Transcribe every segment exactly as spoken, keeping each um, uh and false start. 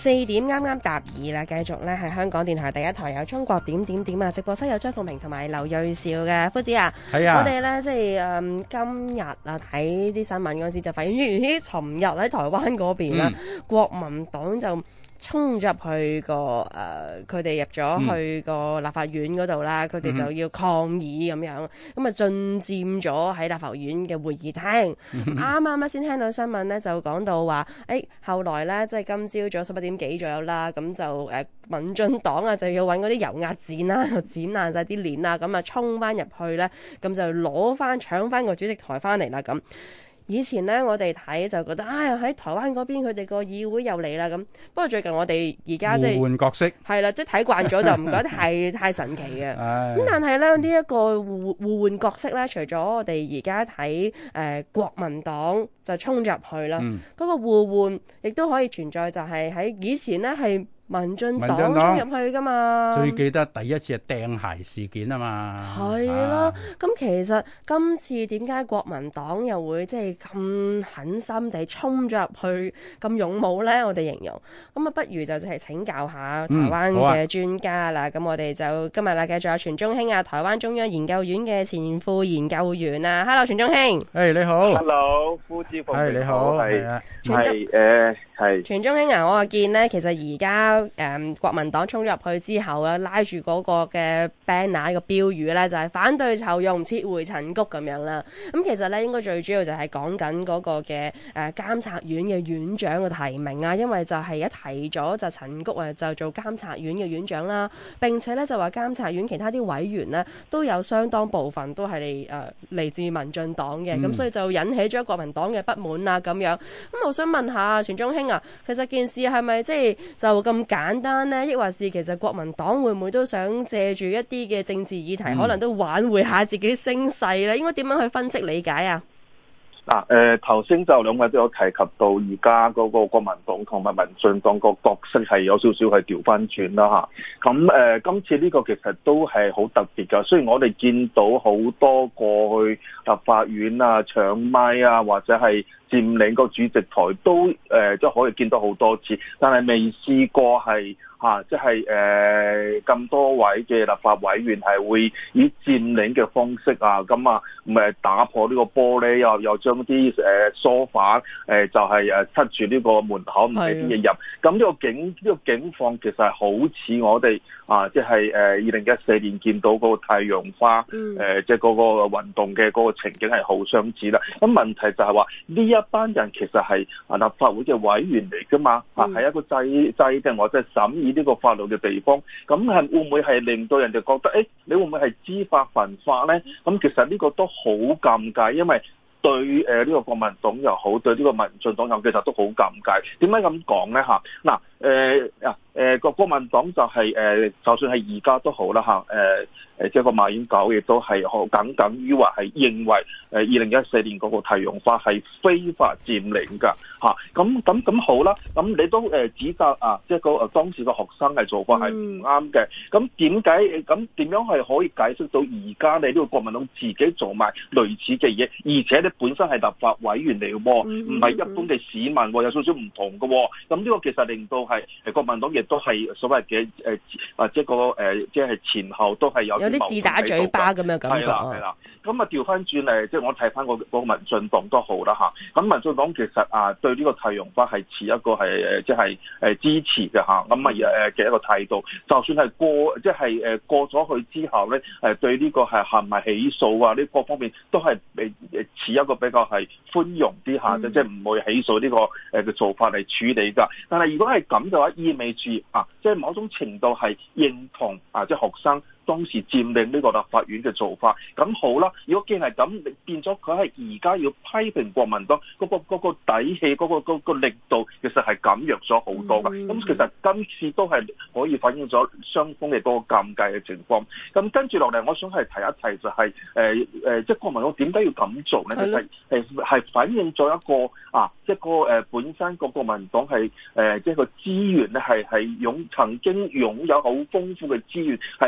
四點啱啱答二啦，繼續咧係香港電台第一台有中國點點點啊！直播室有張鳳明同埋劉銳紹嘅夫子啊， 係啊， 我哋咧即係誒、嗯、今日啊睇啲新聞嗰陣時就發現，咦？尋日喺台灣嗰邊咧，嗯、國民黨就衝入去個誒，佢哋入咗去個立法院嗰度啦，佢哋、嗯、就要抗議咁樣，咁啊進佔咗喺立法院嘅會議廳。啱啱咧先聽到新聞咧，就講到話，誒、欸、後來咧即係今朝早十一點幾左右啦，咁就誒、呃、民進黨啊就要揾嗰啲油壓剪啦，又剪爛晒啲鏈啦，咁啊衝翻入去咧，咁就攞翻搶翻個主席台翻嚟啦咁。以前咧，我哋睇就覺得，哎呀喺台灣嗰邊佢哋個議會又嚟啦咁。不過最近我哋而家即係互換角色， 係啦，即係睇慣咗就唔覺得太太神奇嘅。咁但係咧呢一個互互換角色咧，除咗我哋而家睇誒國民黨就衝入去啦，嗰、嗯、個互換亦都可以存在，就係喺以前咧係民進黨衝入去噶嘛， 最記得第一次係掟鞋事件啊嘛， 係咯。咁、啊、其實今次點解國民黨又會即係咁狠心地衝咗入去咁勇武呢？我哋形容咁啊，不如就係請教下台灣嘅專家啦。咁、嗯啊、我哋就今日啦，繼續有傳忠兄啊，台灣中央研究院嘅前副研究員啊 ，Hello 傳忠兄，誒、 hey, 你好 ，Hello 夫子鳳，係、hey, 你好，係係誒係傳忠兄啊，我見呢，其實而家。誒、嗯，國民黨衝入去之後咧，拉住嗰個嘅 banner 個標語咧，就係、是、反對酬庸，撤回陳菊咁樣啦。咁其實咧，應該最主要就係講緊嗰個嘅誒監察院嘅院長嘅提名啊，因為就係一提咗就陳菊啊，就做監察院嘅院長啦。並且咧就話監察院其他啲委員呢，都有相當部分都係誒嚟自民進黨嘅，咁、嗯、所以就引起咗國民黨嘅不滿啦咁樣。咁我想問下傳忠兄啊，其實件事係咪即係就咁簡單呢？抑或是其實國民黨會唔會都想借住一啲嘅政治議題、嗯，可能都挽回下自己聲勢咧？應該點樣去分析理解啊？ 嗱、呃，誒頭先就兩位都有提及到，而家嗰個國民黨同埋民進黨個角色係有少少係調翻轉啦嚇。咁誒、呃，今次呢個其實都係好特別㗎。雖然我哋見到好多過去立法院啊、搶麥啊，或者係佔領個主席台都誒，即、呃、係可以見到好多次，但係未試過係嚇，即係誒咁多位嘅立法委員係會以佔領嘅方式啊，咁啊唔係打破呢個玻璃，又又將啲誒梳化誒就係誒塞住呢個門口唔俾啲嘢入。咁呢個景呢、呢個景況其實係好似我哋啊，即係誒二零一四年見到嗰個太陽花誒，即係嗰個運動嘅嗰個情景係好相似啦。咁問題就係話呢一班人其實係啊立法會嘅委員嚟㗎嘛，啊係一個制制定或者係審議呢個法律嘅地方，咁係會唔會係令到人哋覺得，誒、欸，你會唔會係知法犯法咧？咁其實呢個都好尷尬，因為對誒呢個國民黨又好，對呢個民進黨又好，其實都好尷尬。點解咁講咧？嚇，嗱，誒啊誒個國民黨就係、是、誒、呃，就算係而家都好啦嚇，誒、呃。誒即係個馬英九亦都係好耿耿於話係認為誒二零一四年嗰個太陽花係非法佔領㗎嚇，咁咁咁好啦，咁你都誒指責啊，即係個誒當時個學生嘅做法係唔啱嘅，咁點解咁點樣係可以解釋到而家你呢個國民黨自己做埋類似嘅嘢，而且你本身係立法委員嚟喎，唔係一般嘅市民喎，有少少唔同嘅喎，咁呢個其實令到係誒國民黨亦都係所謂嘅誒或者個誒即係前後都係有。 有啲自打嘴巴咁嘅感覺。係啦，係啦。咁啊調翻轉嚟，即係我睇翻個個民進黨都好啦嚇。咁民進黨其實啊對呢個太陽花係持一個係誒即係誒支持嘅嚇。咁啊誒嘅一個態度，就算係過即係誒過咗去之後咧，誒對呢個係係咪起訴啊？呢各方面都係誒誒持一個比較係寬容啲嚇，即係唔會起訴呢個誒嘅做法嚟處理㗎。但係如果係咁嘅話，意味住啊，即係某種程度係認同啊，即係學生當時佔領呢個立法院嘅做法，咁好啦。如果既然係咁，變咗佢係而家要批評國民黨嗰、嗰個嗰個底氣、嗰、嗰個嗰、嗰個力度，其實係減弱咗好多噶。咁、嗯、其實今次都係可以反映咗雙方嘅嗰個尷尬嘅情況。咁跟住落嚟，我想係提一提就係誒誒，即係國民黨點解要咁做咧？其實係係反映咗一個啊，一個誒、呃、本身個國民黨係誒即係個資源咧係係擁曾經擁有好豐富嘅資源，係越嚟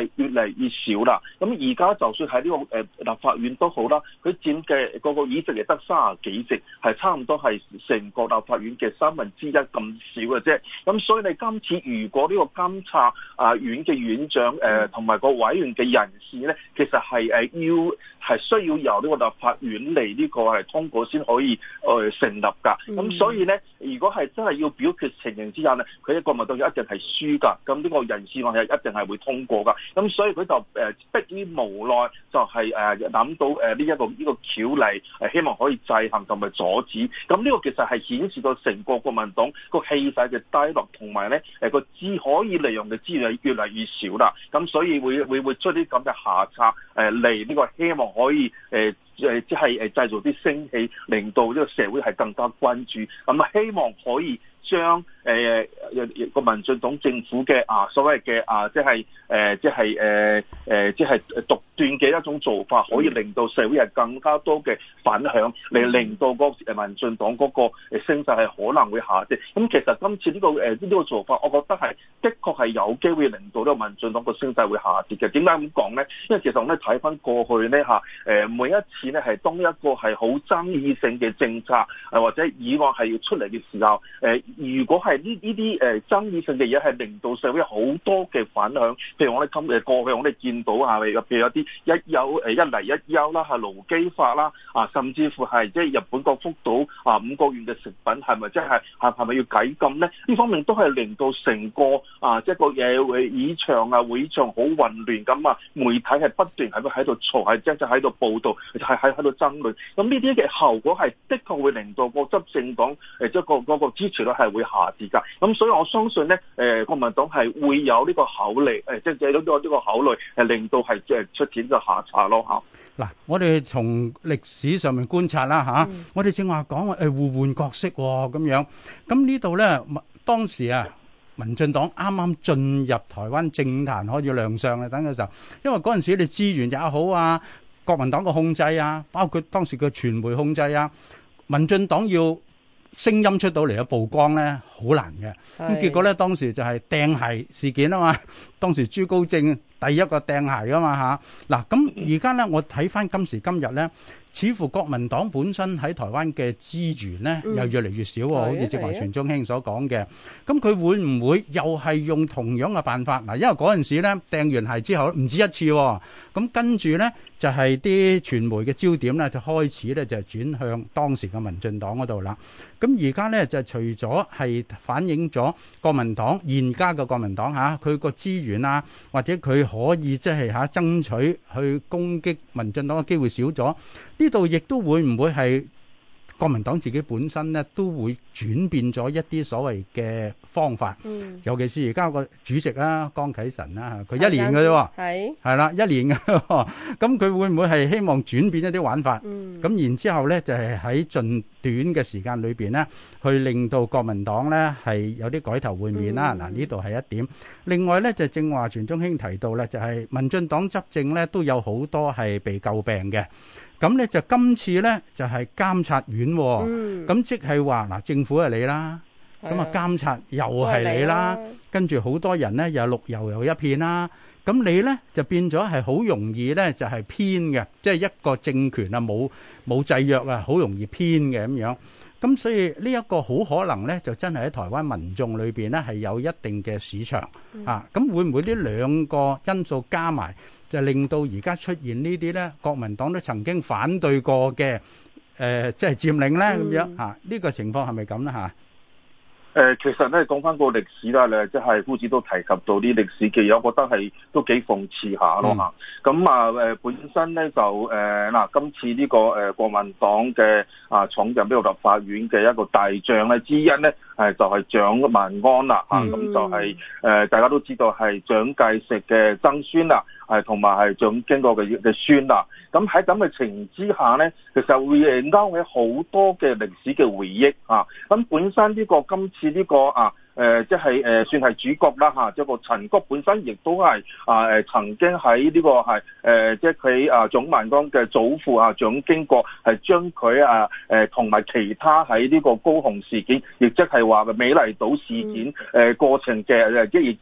嚟越少啦。咁而家就算喺呢個誒立法院都好啦，佢佔嘅嗰個議席亦得三十幾席，係差唔多係成個立法院嘅三分之一咁少嘅啫。咁所以你今次如果呢個監察啊院嘅院長誒同埋個委員嘅人士咧，其實係誒要係需要由呢個立法院嚟呢個係通過先可以誒成立㗎。咁、嗯、所以咧，如果係真係要表決情形之下咧，佢一個民黨一定係輸㗎。咁呢個人事案係一定係會通過㗎。咁所以佢就誒迫於無奈，就係誒諗到誒呢一個呢、呢個橋嚟，誒希望可以制衡同埋阻止。咁呢個其實係顯示到成個國民黨個氣勢嘅低落，同埋咧誒個資可以利用嘅資源越嚟越少啦。咁所以會會會出啲咁嘅下策誒嚟呢個希望可以誒誒即係誒製造啲聲氣，令到呢個社會係更加關注。咁啊希望可以將誒個民進黨政府嘅啊所謂嘅啊即係誒即係誒誒即係獨斷嘅一種做法，可以令到社會係更加多嘅反響，嚟令到個誒民進黨嗰個誒聲勢係可能會下跌。咁其實今次呢個誒呢個做法，我覺得係的確係有機會令到呢個民進黨個聲勢會下跌嘅。點解咁講咧？因為其實我哋睇翻過去咧嚇誒每一次咧係當一個係好爭議性嘅政策誒或者議案係要出嚟嘅時候，誒如果係呢呢啲誒爭議性嘅嘢係令到社會好多嘅反響，譬如我哋今誒過去我哋見到係譬如有啲一休誒一嚟一休啦，係勞基法啦，啊甚至乎係即係日本個福島啊五個縣嘅食品係咪即係係係咪要解禁咧？呢方面都係令到成個啊即係個嘢議場啊會場好混亂咁啊，媒體係不斷喺度喺度嘈，係即係喺度報導，係喺喺度爭論。咁呢啲嘅後果係的確會令到個執政黨誒即係個嗰個支持率係會下跌㗎。咁所以我相信咧誒國民黨係會有呢個考慮誒即係有呢個呢個考慮係令到係即係出現個下策咯嚇。 嗱，我哋從歷史上面觀察啦嚇，嗯、我哋正話講誒互換角色喎咁樣，咁呢度咧當時啊民進黨啱啱進入台灣政壇開始亮相啦，等嘅時候，因為嗰陣時你資源也好啊，國民黨嘅控制啊，包括當時嘅傳媒控制啊，民進黨要聲音出到嚟嘅曝光咧，好難嘅。咁結果咧，當時就係掟鞋事件啊嘛，當時朱高正第一個掟鞋噶嘛嚇。嗱，咁而家咧，我睇翻今時今日咧，似乎國民黨本身喺台灣嘅資源咧，又越嚟越少喎，好似正話傳中興所講嘅。咁佢會唔會又係用同樣嘅辦法？嗱，因為嗰陣時咧掟完鞋之後唔止一次喎，咁跟住咧就係啲傳媒嘅焦點咧就開始咧就轉向當時嘅民進黨嗰度啦。咁而家咧就除咗係反映咗國民黨現家嘅國民黨嚇，佢個資源啊，或者佢可以即係嚇爭取去攻擊民進黨嘅機會少咗，呢度亦都會唔會係國民黨自己本身咧都會轉變咗一啲所謂嘅方法？嗯，尤其是而家個主席啦，江啟臣啦，佢一年嘅啫喎，係係啦，一年嘅，咁佢會唔會係希望轉變一啲玩法？嗯，咁然之後咧就係喺盡短嘅時間裏邊咧，去令到國民黨咧係有啲改頭換面啦。嗱，呢度係一點。另外咧就正話傳中興提到咧，就係民進黨執政咧都有好多係被詬病嘅。咁咧就今次咧就係監察院，咁即係話嗱，政府係你啦，咁啊監察又係你啦，跟住好多人咧又綠油油一片啦，咁你咧就變咗係好容易咧就係偏嘅，即係一個政權啊冇冇制約啊，好容易偏嘅咁樣。咁所以呢一個好可能咧就真係喺台灣民眾裏邊咧係有一定嘅市場啊。咁會唔會呢兩個因素加埋？就令到而家出現呢啲咧，國民黨都曾經反對過嘅，誒、呃，即係佔領咧咁樣嚇，呢、啊呢個情況係咪咁咧嚇？誒、 呃，其實咧講翻個歷史啦，你即係夫子都提及到啲歷史嘅嘢，我覺得係都幾諷刺下咯嚇。咁啊誒，本身咧就誒嗱、呃，今次呢、呢個誒、呃、國民黨嘅啊闖入呢個立法院嘅一個大將咧之一咧。係就係蔣萬安啦嚇，咁、嗯、就係、是、誒、呃、大家都知道係蔣介石嘅曾孫啦，係同埋係蔣經國嘅嘅孫啦。咁喺咁嘅情形之下咧，其實會誒勾起好多嘅歷史嘅回憶啊。咁本身呢、這個今次呢、這個啊。誒、呃、即係誒、呃、算係主角啦嚇，即係個陳菊本身亦都係啊誒曾經喺呢、這個係誒、呃、即係佢啊蔣萬安嘅祖父啊蔣經國係將佢啊誒同埋其他喺呢個高雄事件，亦即係話美麗島事件誒、呃、過程嘅誒即係亦亦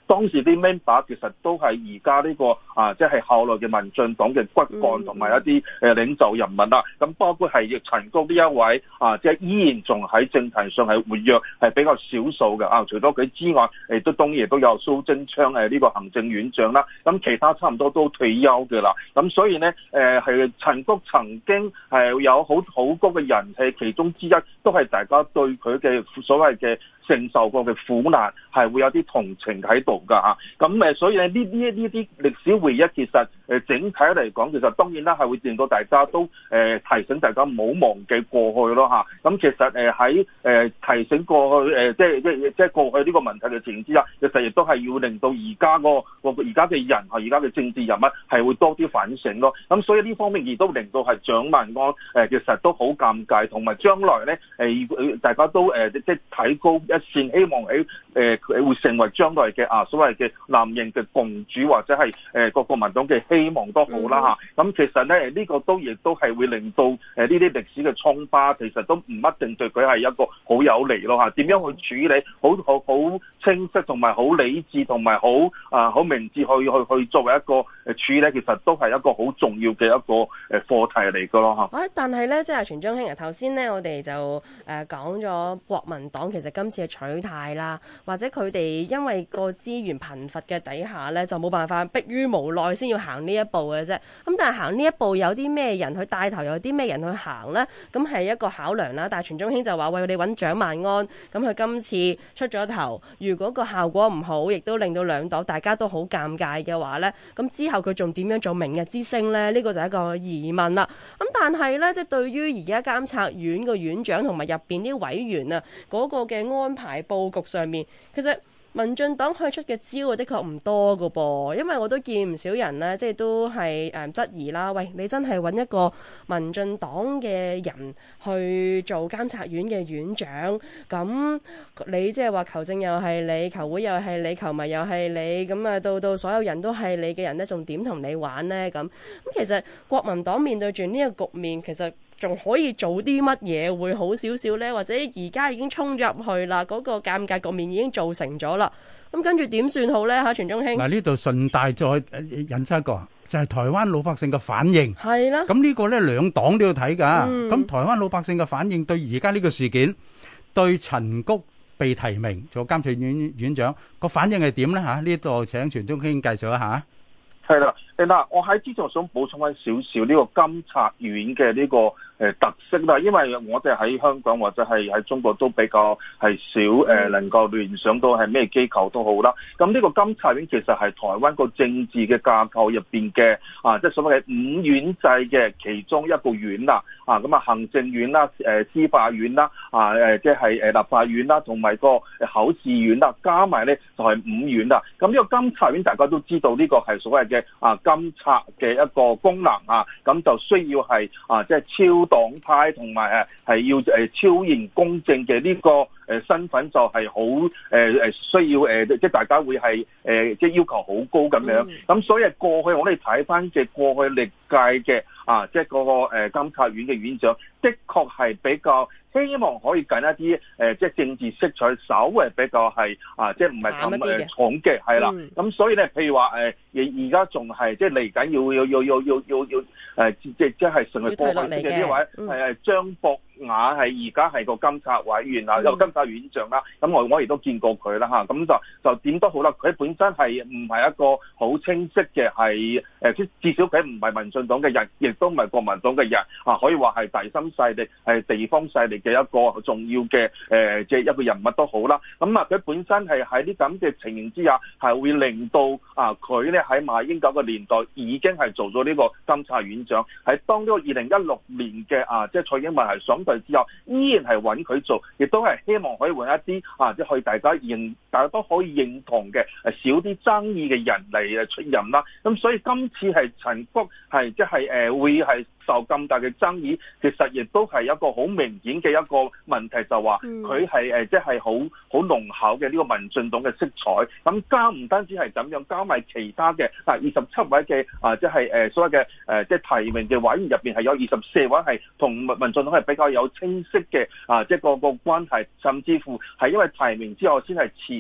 當時啲 member 其實都係而家呢個啊，即係後來嘅民進黨嘅骨幹同埋一啲誒領袖人物啦。咁包括係陳菊呢一位啊，即係依然仲喺政壇上係活躍，係比較少數嘅啊。除咗佢之外，誒都當然都有蘇貞昌誒呢個行政院長啦。咁其他差唔多都退休嘅啦。咁所以呢，誒係陳菊曾經係有好好高嘅人氣，其中之一都係大家對佢嘅所謂嘅承受過嘅苦難係會有啲同情喺度㗎嚇。咁誒，所以咧呢呢呢啲歷史回憶其實誒整體嚟講，其實當然啦係會令到大家都誒提醒大家唔好忘記過去咯嚇。咁其實誒喺誒提醒過去誒即係即係即係過去呢個問題嘅情形之下，其實亦都係要令到而家個個而家嘅人係而家嘅政治人物係會多啲反省咯。咁所以呢方面亦都令到係蔣萬安誒其實都好尷尬，同埋將來咧誒大家都誒即係睇高一線，希望喺誒佢會成為將來嘅啊所謂嘅藍營嘅共主，或者係誒個國民黨嘅希望都好啦嚇。咁、嗯、其實咧呢、這個都亦都係會令到誒呢啲歷史嘅瘡疤，其實都唔一定對佢係一個好有利咯嚇。點樣去處理，好好好清晰同埋好理智同埋好啊好明智去去去作為一個誒處理，其實都係一個好重要嘅一個誒課題嚟㗎咯嚇。 但係咧，即係全中興啊，頭先咧我哋就誒、呃、講咗國民黨其實今次嘅取態啦，或者佢哋因為個資源貧乏嘅底下咧，就冇辦法迫於無奈先要行呢一步嘅啫。咁但係行呢一步有啲咩人去帶頭，有啲咩人去行呢？咁係一個考量啦。但係全中興就話：喂，你揾蔣萬安，咁佢今次出咗頭，如果個效果唔好，亦都令到兩黨大家都好尷尬嘅話呢，咁之後佢仲點樣做明日之星呢？呢、呢個就係一個疑問啦。咁但係呢，即係對於而家監察院個院長同埋入邊啲委員啊，嗰、嗰個嘅安排佈局上面，其實民進黨可以出嘅招啊，的確唔多㗎噃，因為我都見唔少人呢，即係都係誒質疑啦。喂，你真係揾一個民進黨嘅人去做監察院嘅院長，咁你即係話球證又係你，球會又係你，球迷又係你，咁啊到到所有人都係你嘅人呢，仲點同你玩呢？咁咁其實國民黨面對住呢個局面，其實仲可以做啲乜嘢會好少少呢？或者而家已經衝入去啦，嗰、嗰個尷尬局面已經造成咗啦。咁跟住點算好呢？嚇，全中興嗱，呢度順帶再引出一個，就係、是、台灣老百姓嘅反應。係啦，咁呢個呢兩黨都要睇㗎。咁、嗯、台灣老百姓嘅反應對而家呢個事件，對陳菊被提名做監察院院長個反應係點呢？嚇，呢度請全中興介紹一下。 係啦，嗱，我喺之前想補充翻少少呢個監察院嘅呢個誒特色啦，因為我哋喺香港或者係喺中國都比較係少誒能夠聯想到係咩機構都好啦。咁呢個監察院其實係台灣個政治嘅架構入邊嘅啊，即係所謂嘅五院制嘅其中一個院啦。啊，咁啊行政院啦、誒司法院啦、啊誒即係誒立法院啦，同埋個考試院啦，加埋咧就係五院啦。咁呢個監察院大家都知道呢個係所謂嘅啊監察嘅一個功能啊，咁就需要係啊即係超黨派同埋誒係要誒超然公正嘅呢個誒身份，就係好誒誒需要誒即係大家會係誒即係要求好高咁樣。咁、嗯、所以過去我哋睇翻嘅過去歷屆嘅啊即係嗰個誒監察院嘅院長，的確係比較希望可以緊一啲誒即係政治色彩稍微比較係啊即係唔係咁誒重嘅係啦。咁、嗯、所以咧，譬如話誒而而家仲係即係嚟緊要要要要要要要誒即即即係成為過去嘅呢位係係張博雅，係而家係個監察委員啊，有監察院長啦。咁我我亦都見過佢啦嚇。咁就就點都好啦，佢本身係唔係一個好清晰嘅係誒，至少佢唔係民進黨嘅人，亦都唔係國民黨嘅人啊，可以話係第三勢力係地方勢力嘅一個重要嘅誒即係一個人物都好啦。咁啊，佢本身係喺啲咁嘅情形之下，係會令到啊佢咧喺馬英九嘅年代已經係做咗呢個監察院長，係當呢個二零一六年嘅啊即係蔡英文係上台之後，依然係揾佢做，亦都係希望可以揾一啲啊即係可以大家認大家都可以認同嘅誒少啲爭議嘅人嚟誒出任啦。咁所以今次係陳菊係即係誒會係受咁大嘅爭議，其實亦都係一個好明顯嘅一個問題，就話佢係誒即係好好濃厚嘅呢個民進黨嘅色彩。咁加唔單止係咁樣，加埋其他嘅啊二十七位嘅啊即係誒所謂嘅誒即係提名嘅委員入邊係有二十四位係同民民進黨係比較有清晰嘅啊即係個個關係，甚至乎係因為提名之後先係辭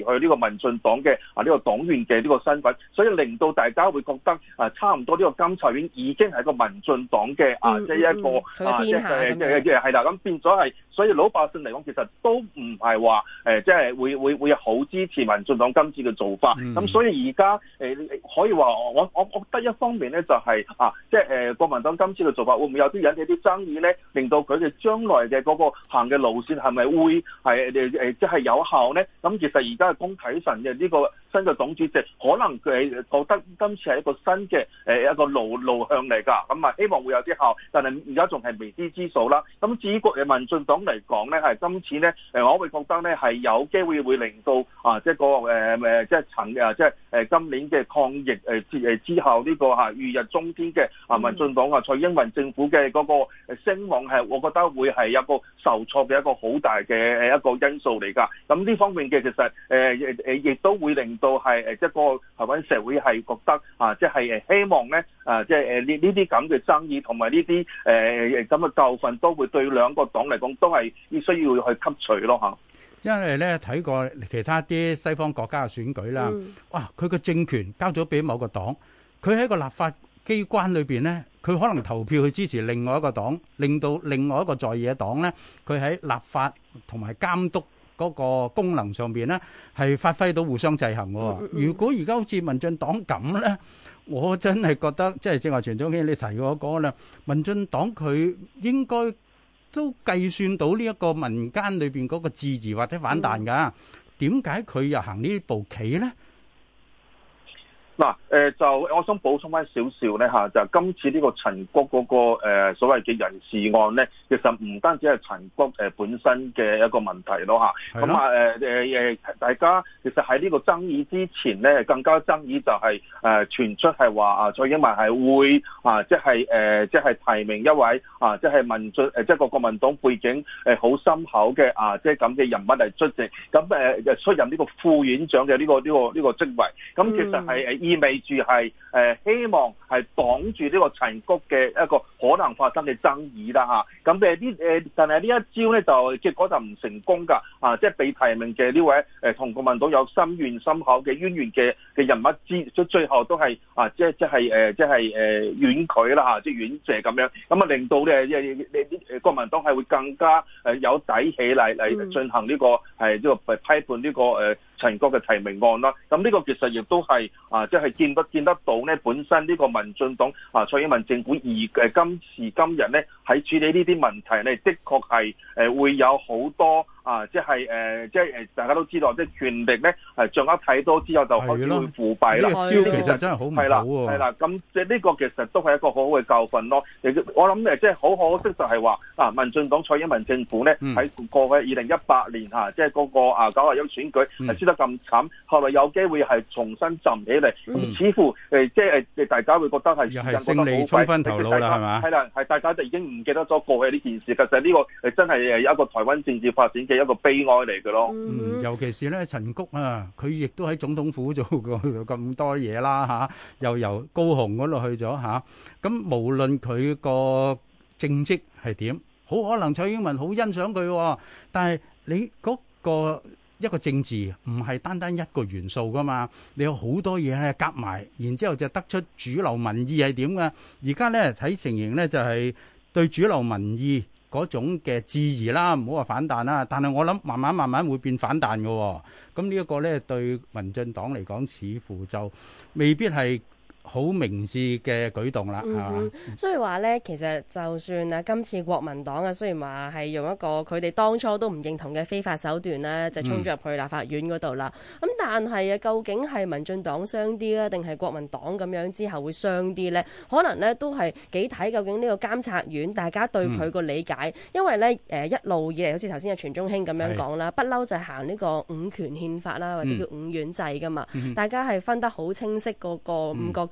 呢個民進黨嘅啊呢個黨員嘅呢個身份，所以令到大家會覺得啊差唔多呢個監察院已經係一個民進黨嘅啊即係一個啊即係即係即係係啦，咁變咗係，所以老百姓嚟講其實都唔係話誒即係會會會好支持民進黨今次嘅做法，咁、嗯、所以而家誒可以話我我我覺得一方面咧就係、是、啊即係誒國民黨今次嘅做法會唔會有啲引起啲爭議咧，令到佢哋將來嘅嗰個行嘅路線係咪會係誒誒即係有效咧？咁其實而家嘅江啟臣嘅呢個新嘅黨主席，可能佢覺得今次係一個新嘅誒一個路路向嚟㗎，咁啊希望會有啲效，但係而家仲係未知之數啦。咁至於國誒民進黨嚟講咧，係今次咧誒，我會覺得咧係有機會會令到啊，即係個誒誒即係陳啊，即係誒今年嘅抗疫誒之誒之後呢個嚇如日中天嘅啊民進黨啊蔡英文政府嘅嗰個誒聲望係，我覺得會係一個受挫嘅一個好大嘅誒一個因素嚟㗎。咁呢方面嘅其實誒誒亦都會令到係誒即係個台灣社會係覺得啊，即係誒希望咧啊，即係誒呢呢啲咁嘅爭議同埋呢啲誒咁嘅教訓都會對兩個黨嚟講都係要需要去吸取咯嚇。 因為咧睇過其他啲西方國家嘅選舉啦，嗯、哇！佢個政權交咗俾某個黨，佢喺個立法機關裏邊咧，佢可能投票去支持另外一個黨，令到另外一個在野黨咧，佢喺立法同埋監督嗰個功能上邊咧，係發揮到互相制衡喎。如果而家好似民進黨咁咧，我真係覺得即係正話傳總經理提過嗰個啦，民進黨佢應該都計算到呢一個民間裏邊嗰個質疑或者反彈㗎，點解佢又行呢步棋咧？ 嗱，誒就我想補充翻少少咧嚇，就係、今次呢個陳菊嗰個誒所謂嘅人事案咧，其實唔單止係陳菊誒本身嘅一個問題咯嚇，咁啊誒誒誒，大家其實喺呢個爭議之前咧，更加爭議就係誒傳出係話啊蔡英文係會啊即係誒即係提名一位啊即係民進誒即係個國民黨背景誒好深厚嘅啊即係咁嘅人物嚟出席，咁誒誒出任呢個副院長嘅呢個呢個呢個職位，咁其實係誒。意味住係誒希望係擋住呢個陳菊嘅一個可能發生嘅爭議啦嚇，咁誒呢誒，但係呢一招咧就結果就唔成功㗎，啊即係被提名嘅呢位誒同國民黨有深怨深厚嘅淵源嘅嘅人物之，最後都係啊即係即係誒即係誒婉拒啦嚇，即係婉謝咁樣，咁啊令到咧誒誒國民黨係會更加誒有底氣嚟嚟進行呢個係呢個批判呢個誒陳菊嘅提名案啦，咁呢個其實亦都係啊，即係見得見得到咧，本身呢個民進黨啊蔡英文政府而誒今時今日咧喺處理呢啲問題咧，的確係誒會有好多啊，即係誒即係誒大家都知道，即係權力咧係掌握太多之後就開始會腐敗啦。呢招其實真係好唔好喎。係啦，係啦，咁即係呢個其實都係一個好好嘅教訓咯。我諗誒即係好可惜就係話啊，民進黨蔡英文政府咧喺過去二零一八年嚇，即係嗰個啊九合一選舉係輸得咁慘，後來有機會係重新站起嚟，咁似乎誒即係誒大家會覺得係又係勝利沖昏頭腦啦，係嘛？係啦，係大家就已經唔記得咗過去呢件事，其實呢個誒真係誒一個台灣政治發展嘅一個悲哀嚟嘅咯。 嗯，尤其是咧陳菊啊，佢亦都喺總統府做過咁多嘢啦嚇，又由高雄嗰度去咗嚇，咁無論佢個政績係點，好可能蔡英文好欣賞佢，但係你嗰個一個政治唔係單單一個元素噶嘛，你有好多嘢咧夾埋，然之後就得出主流民意係點噶。而家咧睇情形咧就係對主流民意嗰種嘅質疑啦，唔好話反彈啦，但係我諗慢慢慢慢會變反彈嘅。咁呢一個咧對民進黨嚟講，似乎就未必係好明智嘅舉動啦，係嘛、嗯？ 所以話咧，其實就算啊，今次國民黨啊，雖然話係用一個佢哋當初都唔認同嘅非法手段咧，就衝咗入去立法院嗰度啦。咁、嗯、但係啊，究竟係民進黨傷啲咧，定係國民黨咁樣之後會傷啲咧？可能咧都係幾睇究竟呢個監察院大家對佢個理解，嗯、因為咧誒一路以嚟，好似頭先阿傳中興咁樣講啦，不嬲就係行呢個五權憲法啦，或者叫五院制噶嘛，嗯、大家係分得好清晰嗰個五個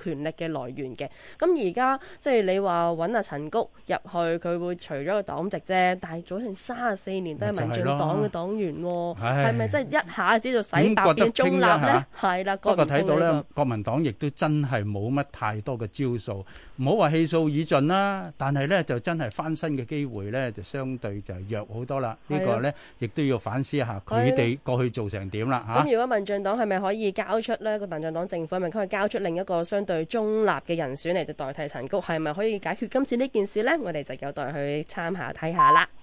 權力嘅來源嘅。咁而家即係你話揾阿陳菊入去，佢會除咗個黨籍啫，但係早成三十四年都係民進黨嘅黨員喎，係咪真係一下子就洗白變中立咧？係啦， 不過睇到咧， 呢個、 國民黨亦都真係冇乜太多嘅招數，唔好話氣數已盡啦，但係咧就真係翻身嘅機會咧就相對就弱好多啦。呢個咧亦都要反思一下佢哋過去做成點啦嚇。 咁如果民進黨係咪可以交出咧？個民進黨政府係咪可以交出另一個相對中立嘅人選嚟代替陳菊？係咪可以解決今次呢件事咧？我哋就有待去參考睇下啦。